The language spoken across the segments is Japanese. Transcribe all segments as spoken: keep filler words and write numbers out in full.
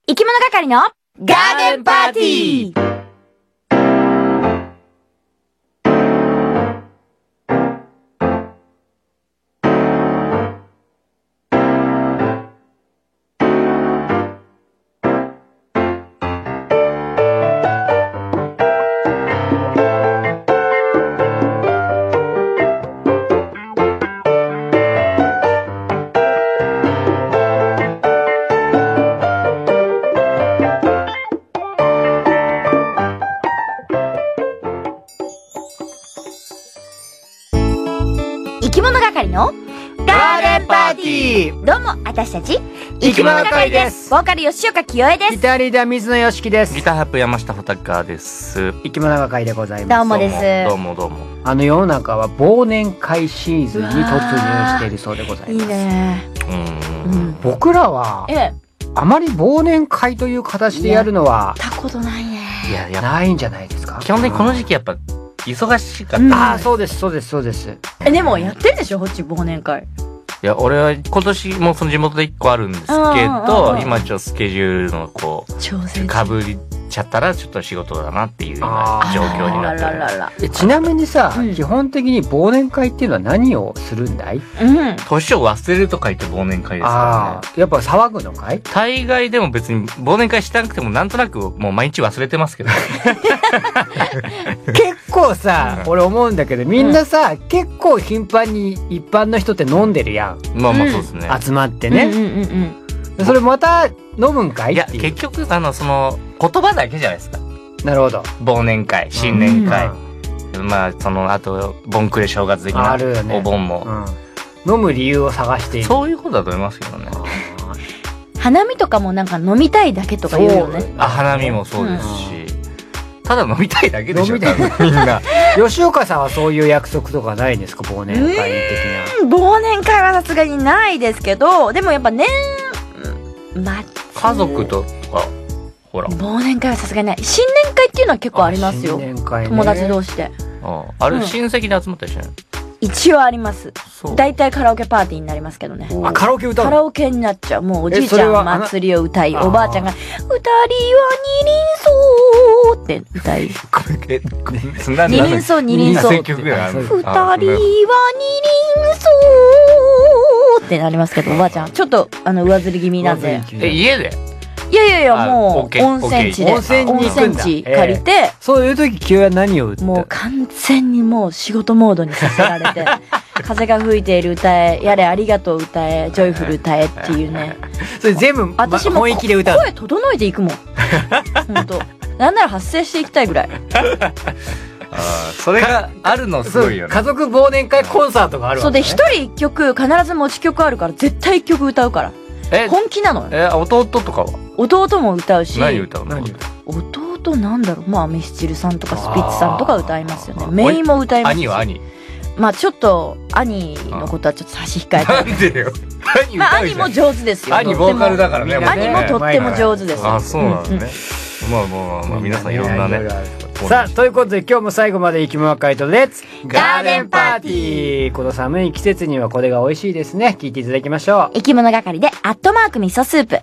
生き物係のガーデンパーティー。生き物係のガーデンパーティー。どうも、私たち生き物係です。 ボーカル吉岡清江です。 ギターリーダー水野よしきです。 ギターハップ山下穂高です。 生き物係でございます。 どうもです。 どうもどうも。 あの世の中は忘年会シーズンに突入しているそうでございます。 いいね。 うん、 うん、 僕らはええ、 あまり忘年会という形でやるのはやったことないね。 いやいやないんじゃないですか。 基本的にこの時期やっぱ忙しかった、 うん、 ああそうですそうですそうです。 えでもやってるでしょ、こっち忘年会。 いや俺は今年もその地元で一個あるんですけど、今ちょっとスケジュールのこう調整かぶりちゃったらちょっと仕事だなっていう今状況になってる。 らららえちなみにさ、 うん、 基本的に忘年会っていうのは何をするんだい？ うん、 年を忘れると書いて忘年会ですからね。 やっぱ騒ぐのかい？ 大概でも別に忘年会したなくてもなんとなくもう毎日忘れてますけど結構さ、うん、俺思うんだけどみんなさ、うん、結構頻繁に一般の人って飲んでるやん。 まあまあそうですね、 集まってね、 うんうんうんうん、 それまた飲むんかい？いや結局あのその言葉だけじゃないですか。 なるほど。 忘年会、新年会、うん、まあそのあとボンクレ正月的なお盆も、 うん、飲む理由を探している。 そういうことだと思いますけどね。 花見とかもなんか飲みたいだけとか言うよね。 あ、花見もそうですし、うん、ただ飲みたいだけでしょ。 飲みたいみんな。吉岡さんはそういう約束とかないんですか？忘年会的な。 忘年会はさすがにないですけど、でもやっぱ年末家族とかほら忘年会はさすがにない。新年会っていうのは結構ありますよ。 新年会ね、 友達同士で。 ああ、あれ、うん、親戚で集まったりしない？ 一応あります。だいたいカラオケパーティーになりますけどね。 あ、カラオケ歌うの？ カラオケになっちゃう。もうおじいちゃん祭りを歌い、おばあちゃんが二人は二輪草って歌い。二輪草二輪草。二人は二輪草ってなりますけど、おばあちゃんちょっとあの上ずり気味なんで。 え、家で？ いやいやいや、もう温泉地で温泉地借りて、 そういう時清は何を歌う？ もう完全にもう仕事モードにさせられて風が吹いている歌え、やれありがとう歌え、ジョイフル歌えっていうね。 それ全部私も本域で歌う。 声整えていくもん本当なんなら発声していきたいぐらいあ、それがあるのすごいよね。 家族忘年会コンサートがあるわけね。 そうで、一人一曲必ず持ち曲あるから絶対一曲歌うから。え、本気なのよ。 え、弟とかは？ 弟も歌うし。 何歌うの？ 弟なんだろう、まあミスチルさんとかスピッツさんとか歌いますよね。メイも歌いますし。 兄は兄？ まあちょっと兄のことはちょっと差し控えて。 なんでよ。 兄まあ兄も上手ですよ。 兄ボーカルだからね。 兄もとっても上手です。 あ、そうなんですね。まあまあまあ皆さんいろんなね。 さあということで今日も最後まで生き物会とレッツガーデンパーティー。この寒い季節にはこれが美味しいですね。聞いていただきましょう。 生き物係でアットマーク味噌スープ。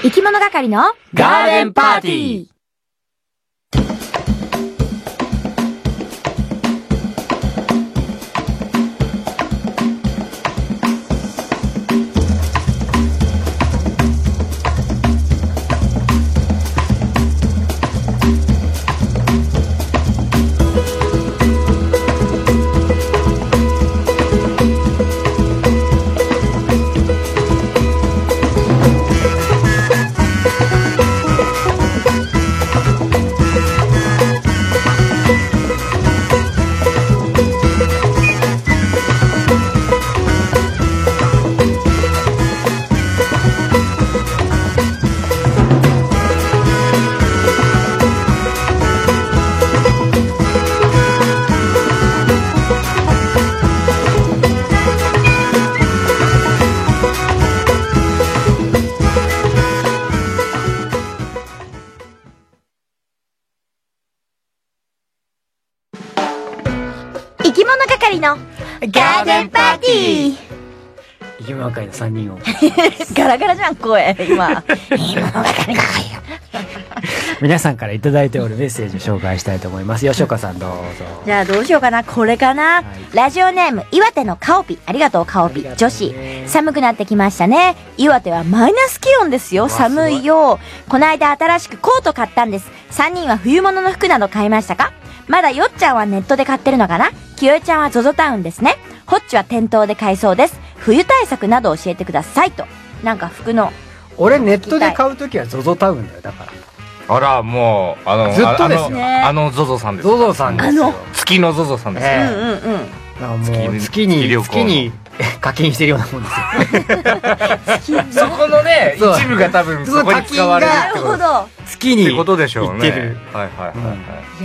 生き物係のガーデンパーティー。 生き物係のガーデンパーティー。 生き物係のさんにんをガラガラじゃん声今。生き物係の皆さんからいただいておるメッセージを紹介したいと思います。吉岡さんどうぞ。 じゃあどうしようかな。これかな、はい、ラジオネーム岩手のカオピ。ありがとうカオピ女子。寒くなってきましたね。岩手はマイナス気温ですよ。寒いよ。この間新しくコート買ったんです。さんにんは冬物の服など買いましたか？まだよっちゃんはネットで買ってるのかな。きよえちゃんは ゾゾ タウンですね。ホッチは店頭で買いそうです。冬対策など教えてくださいと。なんか服の俺ネットで買うときは ゾゾ タウンだよ。だからあらもうあのずっとですね。 あの ゾゾ さんです。 ゾゾさんですよ。 あの月の ゾゾ さんですよ、 うんうんうん。 なんかもう月に月に課金してるようなもんですよ。 そこのね一部が多分そこに使われるってこと。 月にってことでしょうね。 はいはいはい。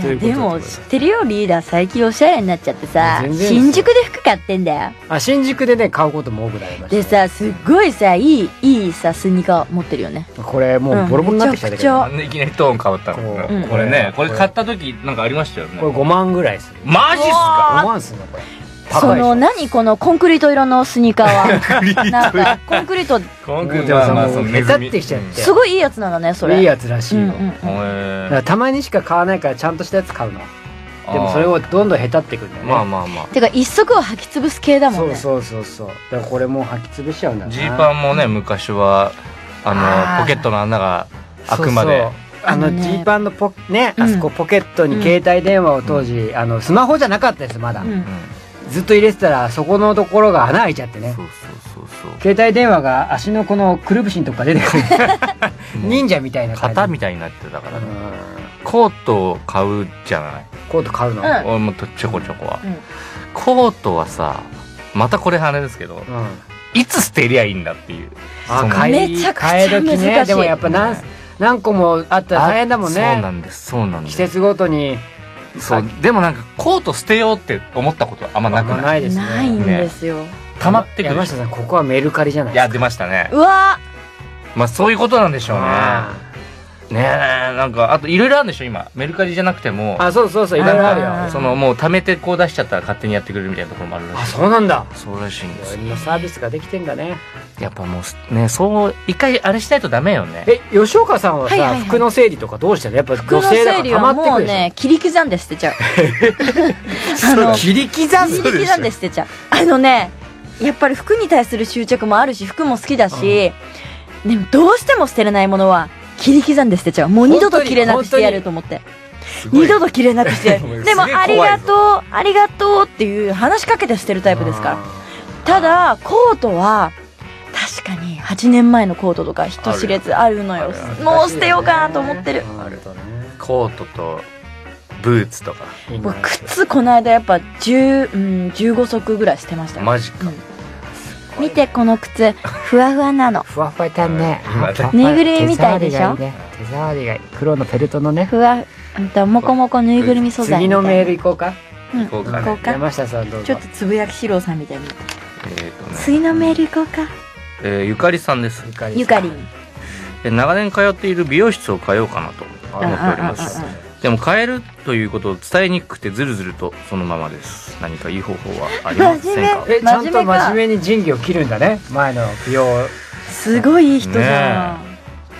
いやでも知ってるよリーダー。最近おしゃれになっちゃってさ、 全然新宿で服買ってんだよ。 あ、新宿でね買うことも多くなりました。 でさ、すっごいさいいいいさスニーカー持ってるよね。 これもうボロボロになってきたけど、 なんでいきなりトーン変わったの。 うんこれね、これ買った時なんかありましたよね。 これごまんぐらいする。 マジっすか？ ごまんするのこれ。 その何このコンクリート色のスニーカーはなんかコンクリートコンクリートはまあそのネタってきちゃってすごいいいやつなんだねそれ。 いいやつらしいよ。 うんうんうん、 だからたまにしか買わないからちゃんとしたやつ買うの。でもそれをどんどんへたっていくんだよね。 まあまあまあ。 てか一足を履き潰す系だもんね。 そうそうそうそう。だからこれもう履き潰しちゃうんだな。 ジーパンもね昔はあのポケットの穴が開くまで。そうそうあのジーパンのポね、あそこポケットに携帯電話を当時、あのスマホじゃなかったですまだ。ずっと入れてたらそこのところが穴開いちゃってね。そうそうそうそう。携帯電話が足のこのくるぶしのとこから出てくる。忍者みたいな感じ。 型みたいになってたからね。コートを買うじゃない。 コート買うの？ 俺もちょこちょこは。コートはさ、またこれ話ですけど、いつ捨てりゃいいんだっていう。 あ、めちゃくちゃ難しい。 でもやっぱ何何個もあったら大変だもんね。 そうなんです。そうなんです。 季節ごとに。 そうでもなんかコート捨てようって思ったことはあんまなくない？ ないですね。 ないんですよ。 溜まってくる。 山下さんここはメルカリじゃない？ いや出ましたね。 うわ。 まあそういうことなんでしょうね。ねえなんかあといろいろあるんでしょ今メルカリじゃなくても。 あそうそうそういろいろあるよ。 そのもう貯めてこう出しちゃったら勝手にやってくれるみたいなところもあるらしい。 あそうなんだ。 そうらしいんです。 いろんなサービスができてんだね。 やっぱもうねそう一回あれしないとダメよね。 え吉岡さんはさ服の整理とかどうしてるの？やっぱ服の整理はもうね切り刻んで捨てちゃう。 あの切り刻んで切り刻んで捨てちゃう。あのねやっぱり服に対する執着もあるし服も好きだし、でもどうしても捨てれないものは切り刻んで捨てちゃう。もう二度と着れなくしてやると思って。二度と着れなくしてやる。でもありがとうありがとうっていう話しかけて捨てるタイプですから。ただコートは確かにはちねんまえのコートとか人知れずあるのよ。もう捨てようかなと思ってる。 コートとブーツとか。 靴この間やっぱじゅう、うん、じゅうご足ぐらい捨てましたよ。 マジか。 見てこの靴ふわふわなの。 ふわふわいたね。 ぬいぐるみみたいでしょ。 手触りがいい。黒のフェルトのね。 ふわもこもこぬいぐるみ素材。 次のメール行こうか。 うん行こうか。 山下さんどうぞ。 ちょっとつぶやきしろうさんみたいに。次のメール行こうか。 えゆかりさんです。 ゆかり。 長年通っている美容室を変えようかなと思っております。でも変えるということを伝えにくくてずるずるとそのままです。何かいい方法はありませんか？ えちゃんと真面目に仁義を切るんだね。前の美容すごいいい人じゃん。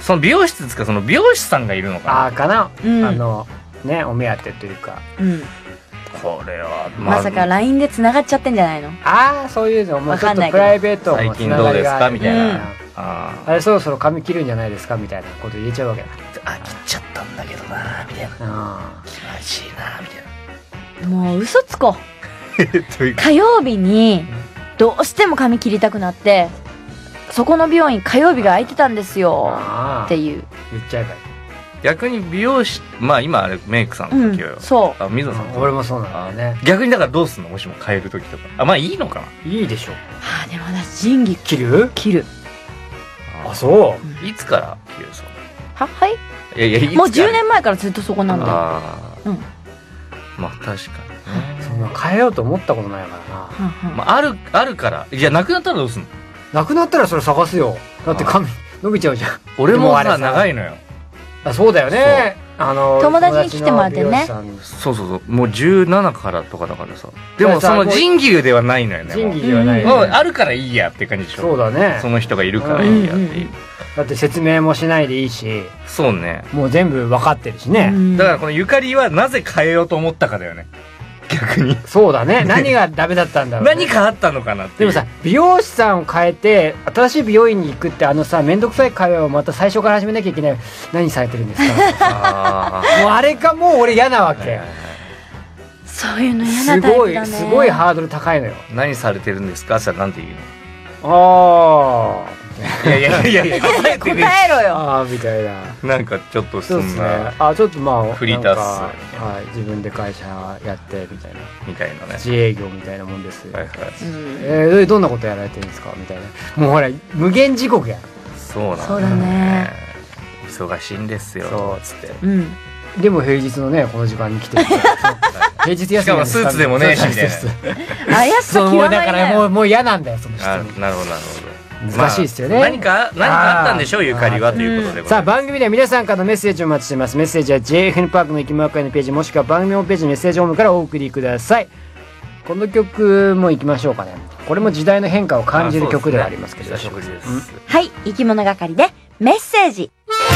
その美容室ですか、その美容師さんがいるのかな。 ああかな、 うん、 あのねお目当てというか、 うん、 これは、 まあ、まさか ライン で繋がっちゃってんじゃないの。 ああそういうのもうちょっとプライベートもつながりがある。最近どうですかみたいな、うん、 あ, あれそろそろ髪切るんじゃないですかみたいなこと言えちゃうわけだ。 あ切っちゃったんだけどなみたいな、気持ちいいなみたいな。 もう嘘つこ火曜日にどうしても髪切りたくなってそこの美容院火曜日が空いてたんですよっていう言っちゃえばいい。 逆に美容師、まあ今あれメイクさんの時は、 うん、そうあ水野さん、 俺もそうなんだよね。 逆にだからどうすんの、もしも変える時とか。あまあいいのかな。 いいでしょ。 はあでも私仁義切る切る。 あそう、 うん、いつから切る。そうははいいやいやいつもうじゅうねんまえからずっとそこなんだよ。 ああ、 うん、 まあ確かにね。 そんな変えようと思ったことないからな、 うんうん、まあ、あるあるから。いやなくなったらどうすんの。 なくなったらそれ探すよ。だって髪伸びちゃうじゃん。 俺もさ長いのよ。 あそうだよね。あの友達に来てもらってね。 そうそうそうもうじゅうななからとかだからさ。でもその仁義ではないのよね。 仁義ではないよね。 もうあるからいいやって感じでしょ。 そうだね。 その人がいるからいいやっていう、うんうん、 だって説明もしないでいいし。 そうね。 もう全部分かってるしね、 うん、だからこのゆかりはなぜ変えようと思ったかだよね。逆にそうだね。何がダメだったんだろう、ね、 何かあったのかなって。 でもさ美容師さんを変えて新しい美容院に行くってあのさ面倒くさい会話をまた最初から始めなきゃいけない。何されてるんですか。あもうあれがもう俺嫌なわけ。 そういうの嫌なタイプだね。 すごいすごいハードル高いのよ。 何されてるんですかさなんて言うの。 ああいやいやいやいや答えろよ。 ああみたいな。 なんかちょっとそんな、ね、 あちょっとまあフリータース、 はい、自分で会社やってみたいなみたいなね自営業みたいなもんです。はいはい。 うん、 えー、どんなことやられてるんですかみたいな。もうほら無限地獄やん。 そうなんだ、ね、 そうだね。 忙しいんですよ。 そうつって。 うん。 でも平日のねこの時間に来てる。平日休み。 しかもスーツでもねえしみたいな。怪しさ極まりない。 だからもうもう嫌なんだよその人に。 なるほどなるほど。 難しいですよね、 まあ、何か何かあったんでしょうゆかりはということで、うん、 さあ番組では皆さんからのメッセージをお待ちしています。メッセージは ジェイエフエヌ パークの生き物会のページもしくは番組ホームページのメッセージホームからお送りください。この曲もいきましょうかね。これも時代の変化を感じる曲ではありますけど、 久しぶりです、うん、 はい生き物係でメッセージ。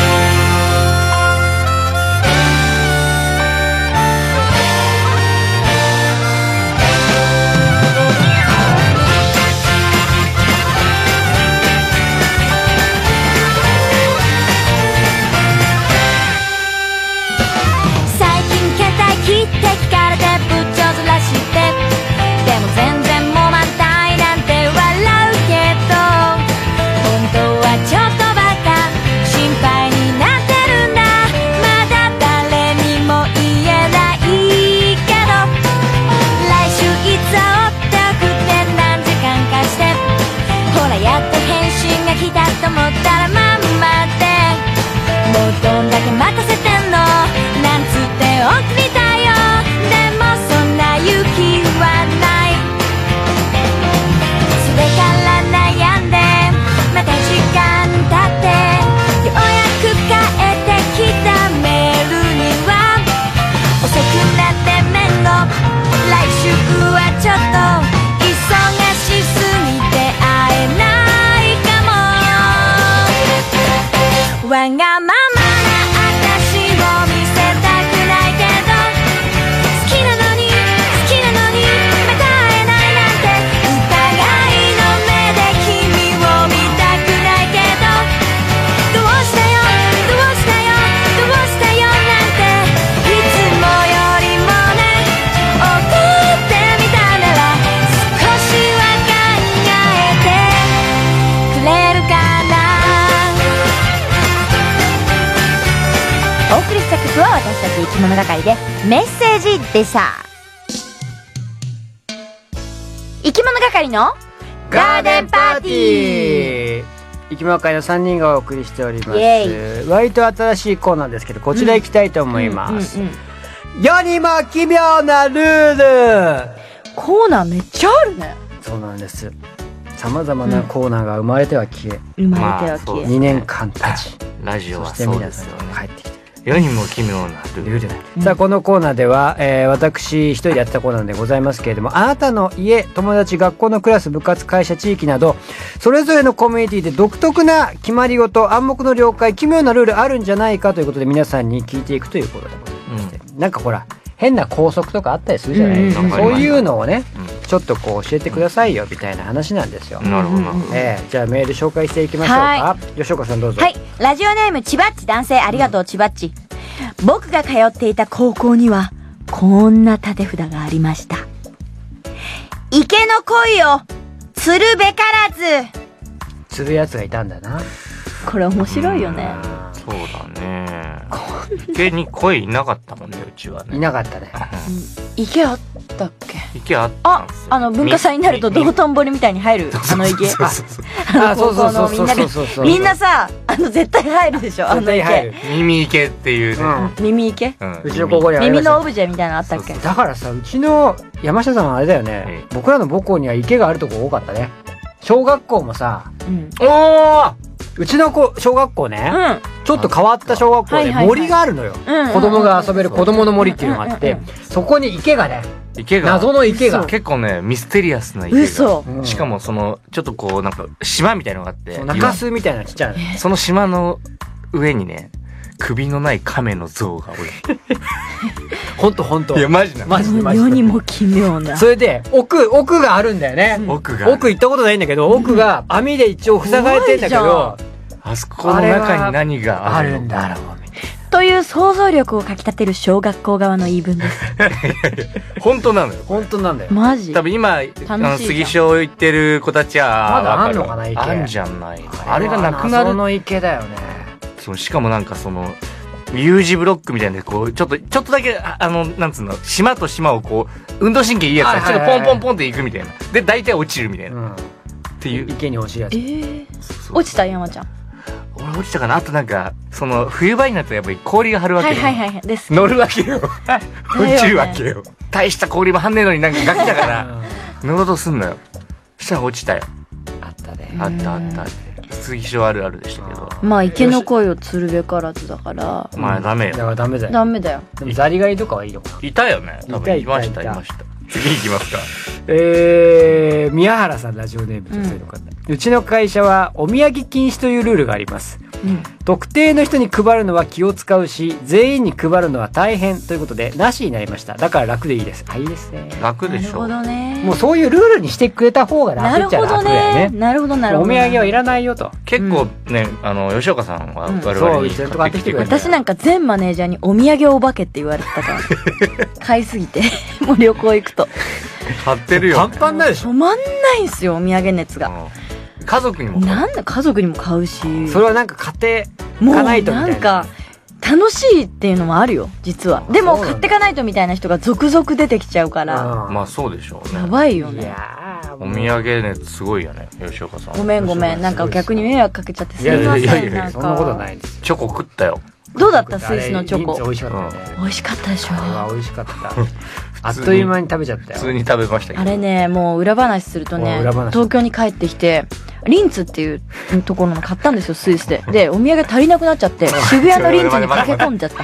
わがままな私を見せたくないけど好きなのに好きなのにまた会えないなんて疑いの目で君を見たくないけどどうしたよどうしたよどうしたよなんていつもよりもね怒ってみたなら少しは考えてくれるかな。お送りした曲は私たち生き物係でメッセージでした。生き物係のガーデンパーティー。 生き物会のさんにんがお送りしております。割と新しいコーナーですけどこちら行きたいと思います。世にも奇妙なルール。 コーナーめっちゃあるね。 そうなんです。さまざまなコーナーが生まれては消え、 生まれては消え、 にねんかん経ち、 ラジオはそして皆さんが帰ってきて世にも奇妙なルール。 うん、さあこのコーナーでは、えー、私一人でやってたコーナーでございますけれども、あなたの家、友達、学校のクラス、部活、会社、地域などそれぞれのコミュニティで独特な決まり事、暗黙の了解、奇妙なルールあるんじゃないかということで皆さんに聞いていくということでございまして、うん、なんかほら変な校則とかあったりするじゃないですか、うんうん、そういうのをね、うん、ちょっとこう教えてくださいよみたいな話なんですよ。 なるほど、 えー、じゃあメール紹介していきましょうか、はい、吉岡さんどうぞ。 はい、ラジオネームちばっち男性、ありがとう、うん、ちばっち。僕が通っていた高校にはこんな立て札がありました。池の鯉を釣るべからず。 釣るやつがいたんだな。 これ面白いよね。 そうだね。池に鯉いなかったもんね、うちはね。 いなかったね。 池あったっけ？ 池あったんですよ。 あ、あの文化祭になると道頓堀みたいに入るあの池。あの高校のみんなでみんなさ、あの絶対入るでしょ、あの池。 耳池っていうね。 耳池？ うちの高校にありました。 耳のオブジェみたいなのあったっけ？ だからさ、うちの山下さんはあれだよね。僕らの母校には池があるとこ多かったね。小学校もさ、おー、うちの子小学校ね、うん、ちょっと変わった小学校で森があるのよ、はいはいはい、子供が遊べる子供の森っていうのがあって、うんうんうん、そこに池がね、池が謎の池が結構ねミステリアスな池が、嘘、うん、しかもそのちょっとこうなんか島みたいなのがあって、 中州みたいなちっちゃいの、 その島の上にね首のない亀の像がおる。 ほんとほんと。 いやマジなマジでマジで。世にも奇妙な。 それで奥奥があるんだよね。 うん、奥が奥行ったことないんだけど、奥が網で一応塞がれてんだけど、 あそこの中に何があるんだろう。 という想像力をかき立てる小学校側の言い分です。 本当なのよ。 本当なんだよ。 マジ。 多分今あの杉小行ってる子たちはまだあんのかな、池。 あんじゃない。あれがなくなる。 その池だよね。 そう、しかもなんかその U 字ブロックみたいなこうちょっとちょっとだけあのなんつうの島と島をこう運動神経いいやつがちょっとポンポンポンっていくみたいな。で大体落ちるみたいな。うん、っていう池に落ちるやつ。 えー、そうそう落ちた山ちゃん。 俺落ちたかな。あとなんかその冬場になったらやっぱり氷が張るわけよ。 はいはいはいです。 乗るわけよ。落ちるわけよ。大した氷も張んねえのになんかガキだから乗ろうとすんのよ。そしたら落ちたよ。 あったね。 あったあったって。杉小あるあるでしたけど。 まあ池の鯉を釣るべからずだから。 まあダメよ。 だからダメだよ。 ダメだよ。 でもザリガニとかはいいのか。 いたよね。多分いましたいました。次行きますか。 えー、宮原さんラジオネーム女性の方、うん、うちの会社はお土産禁止というルールがあります、うん、特定の人に配るのは気を使うし全員に配るのは大変ということでなしになりました。だから楽でいいです。あ、いいですね。 楽でしょ。 なるほどね。 もうそういうルールにしてくれた方が楽っちゃ楽だよね。 なるほどね。なるほどなるほど。 お土産はいらないよと。 結構ね、うん、あの吉岡さんは我々に買ってきてくれて、 私なんか全マネージャーにお土産お化けって言われてたから買いすぎてもう旅行行くと買ってるよ、ね、 パンパンないでしょ。 止まんないんすよお土産熱が、 うん、家族にも買う。 なんだ家族にも買うし、 それはなんか買ってかないとみたいな。もうなんか楽しいっていうのもあるよ実は。でも買ってかないとみたいな人が続々出てきちゃうから、 まあそうでしょうね。 やばいよね。いやお土産熱すごいよね吉岡さん。 ごめんごめん、なんか逆に迷惑かけちゃってすみません。いやいやいやいや、 そんなことないです。 チョコ食ったよ。 どうだったスイスのチョコ。 美味しかったね。 美味しかったでしょ。 あれは美味しかった。あっという間に食べちゃったよ。 普通に食べましたけど。 あれね、もう裏話するとね、東京に帰ってきてリンツっていうところの買ったんですよスイスで。でお土産足りなくなっちゃって渋谷のリンツに駆け込んじゃった。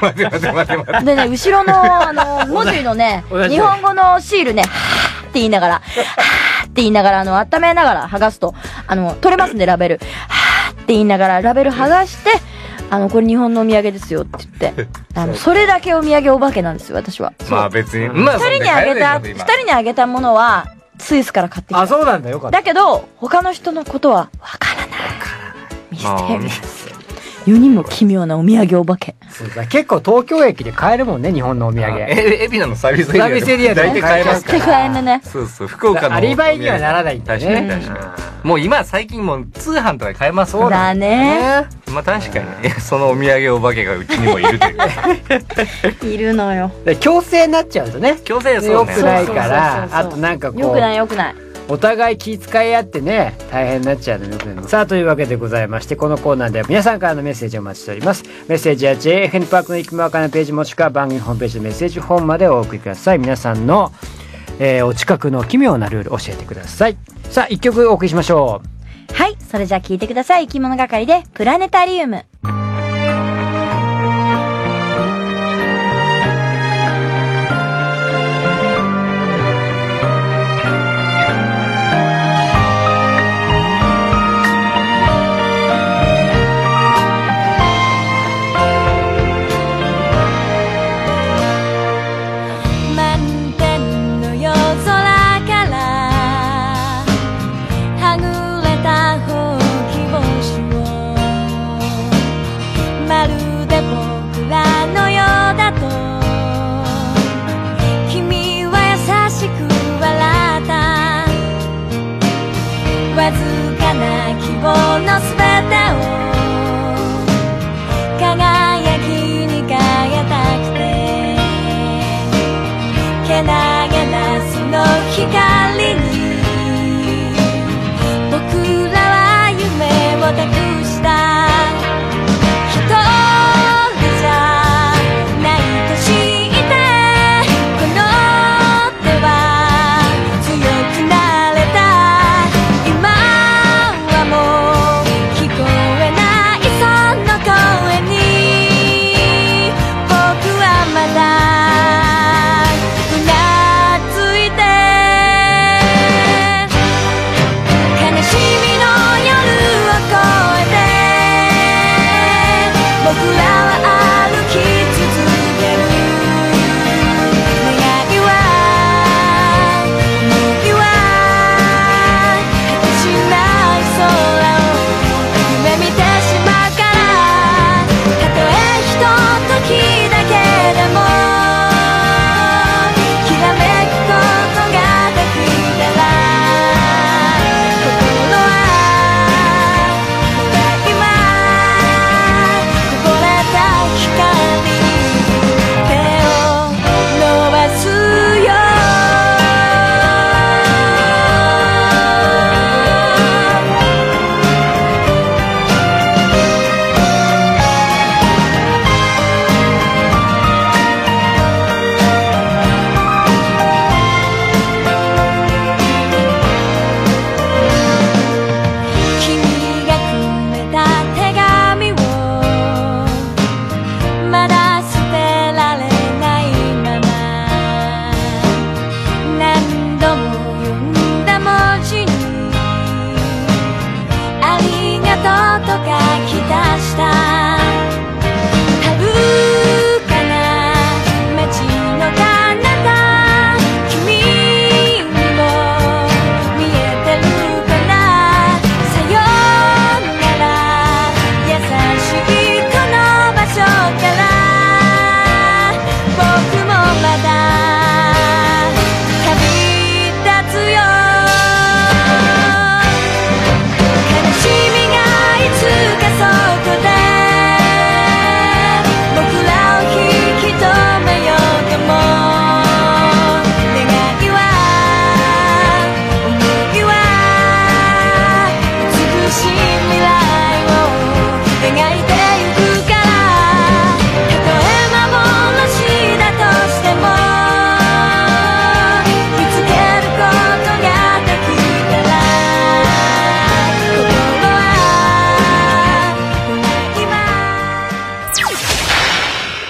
でね後ろのあの文字のね日本語のシールねはーって言いながらはーって言いながらあの温めながら剥がすとあの取れますんでラベルはーって言いながらラベル剥がしてあのこれ日本のお土産ですよって言ってあのそれだけお土産お化けなんですよ私は。 まあ別に二人にあげた二人にあげたものはスイスから買ってきた。 あ、そうなんだよかった。 だけど他の人のことはわからない。ミステリアス。世にも奇妙なお土産お化け。 そうだ、結構東京駅で買えるもんね日本のお土産。 え、海老名のサービスエリアで。サービスエリアで大体買えますから。 買えるね。 そうそう、福岡のアリバイにはならないんだね。 確かに確かに。もう今最近もう通販とか買えますもんね。だね。 まあ確かにそのお土産お化けがうちにもいるという。いるのよ。 強制になっちゃうとね。 強制よくないから、あとなんかこう。 よくないよくない。 お互い気遣い合ってね大変になっちゃうのよく。さあというわけでございましてこのコーナーでは皆さんからのメッセージをお待ちしております。メッセージは ジェイエフエヌ パークのいきまわかなページもしくは番組ホームページのメッセージフォームまでお送りください。皆さんの、えー、お近くの奇妙なルール教えてください。さあ一曲お送りしましょう。はい、それじゃあ聞いてください。生き物係でプラネタリウム。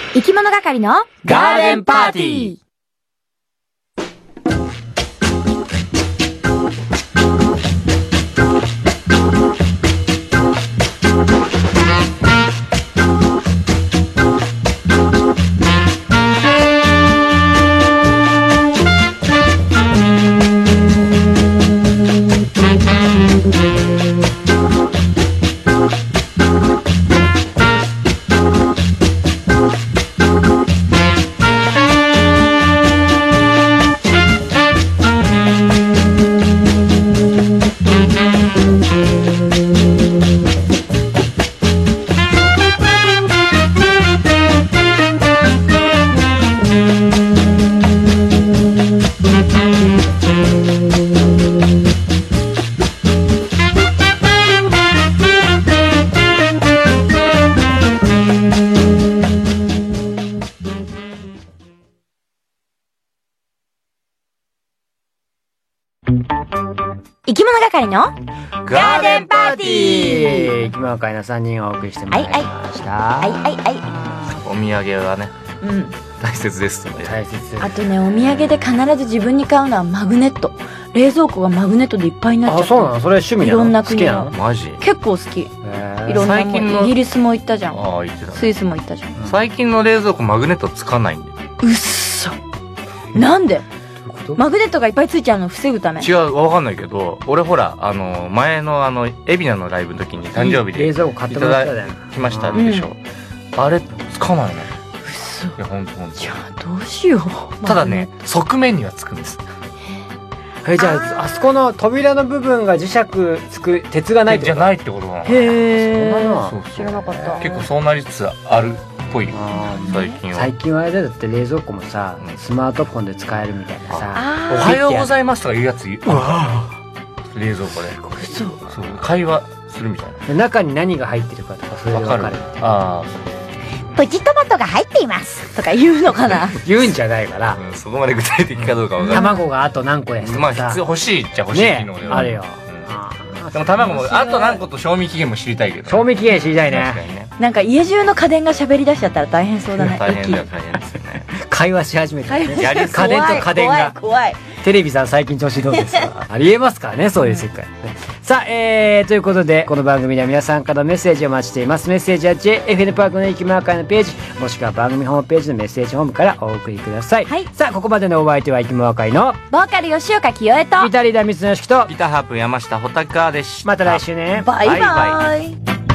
生き物係のガーデンパーティー。 生き物係のガーデンパーティー。 生き物界のさんにんがお送りしてまいりました。 はいはいはお土産はね、 い。うん。 大切ですので。 大切。 あとね、お土産で必ず自分に買うのはマグネット。冷蔵庫がマグネットでいっぱいになっちゃう。 あ、そうなの？それ趣味なの？ いろんな国の好きなの？ マジ？ 結構好き。 へーいろんなもん。 最近のイギリスも行ったじゃん。 ああ、言ってたスイスも行ったじゃん。 最近の冷蔵庫マグネットつかないんで。 うっそ。なんで？ どういうこと？ マグネットがいっぱいついちゃうのを防ぐため。 違う、わかんないけど、俺ほら、あの、前のあの、海老名のライブの時に誕生日で冷蔵庫買ってもらったじゃん。 来ましたでしょ。あれ、つかないの。 うっそ。 いや、ほんとほんと。 じゃあどうしよう。 ただね、側面にはつくんです。 え、じゃあ、あそこの扉の部分が磁石つく、鉄がないってこと？ じゃないってことなの。 へそうなの？ ー。知らなかった。 結構そうなりつつあるっぽいよあー最近は。 最近はあれだよ、だって冷蔵庫もさ、 うんスマートフォンで使えるみたいなさ。 あおはようございますとか言うやついる。 うわ冷蔵庫で。 ー。嘘。 そう、会話するみたいで中に何が入ってるかとか、それな。 でわかるわかる。。 あプチトマトが入っていますとか言うのかな。 言うんじゃないからあ、、うん、そこまで具体的かどうかわかんない。 卵があと何個ですとまあ、 かさ。 必要、欲しいっちゃ欲しいね機能ではあるよ。 うんあーでも卵も、あと何個と賞味期限も知りたいけど。 賞味期限知りたいね。 確かにね。 なんか家中の家電が喋り出しちゃったら大変そうだね。 大変だよ、 駅大変ですよね。 会話し始めて会ね。 やり家電と家電が。 怖い怖い。 テレビさん最近調子どうですか？ありえますからね、そういう世界、ね。さあ、えー、ということで、この番組では皆さんからのメッセージをお待ちしています。メッセージは ジェイエフエヌ パークの生き物会のページ、もしくは番組ホームページのメッセージホームからお送りください。 はいさあ、ここまでのお相手は生き物会のボーカル吉岡清江とギターリーダー三野しきと、 ギターハープ山下穂高でした。 また来週ね。 バイバイ。 バイ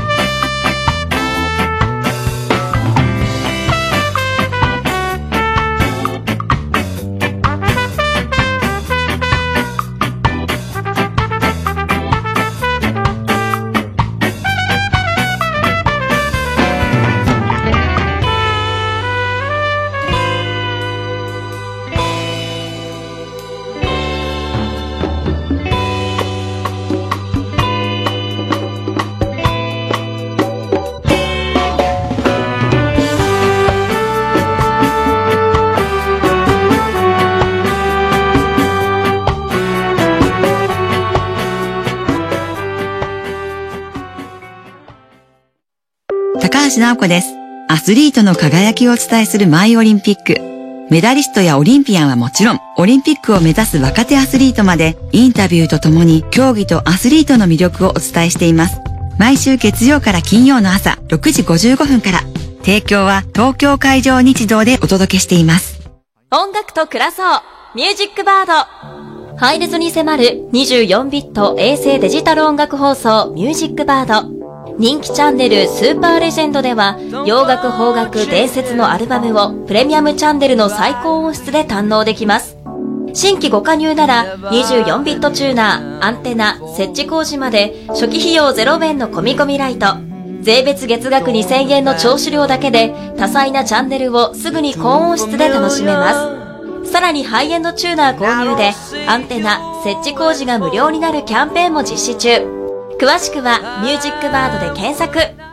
高橋直子です。アスリートの輝きをお伝えするマイオリンピック。メダリストやオリンピアンはもちろん、オリンピックを目指す若手アスリートまで、インタビューとともに競技とアスリートの魅力をお伝えしています。毎週月曜から金曜の朝ろくじごじゅうごふんから。提供は東京海上日動でお届けしています。 音楽と暮らそうミュージックバード。ハイレゾに迫るにじゅうよんビット衛星デジタル音楽放送ミュージックバード。人気チャンネルスーパーレジェンドでは洋楽邦楽伝説のアルバムをプレミアムチャンネルの最高音質で堪能できます。新規ご加入ならにじゅうよんビットチューナー、アンテナ、設置工事まで初期費用ゼロえんの込み込みライト。税別月額にせんえんの聴取料だけで多彩なチャンネルをすぐに高音質で楽しめます。さらにハイエンドチューナー購入でアンテナ、設置工事が無料になるキャンペーンも実施中。詳しくはミュージックバードで検索。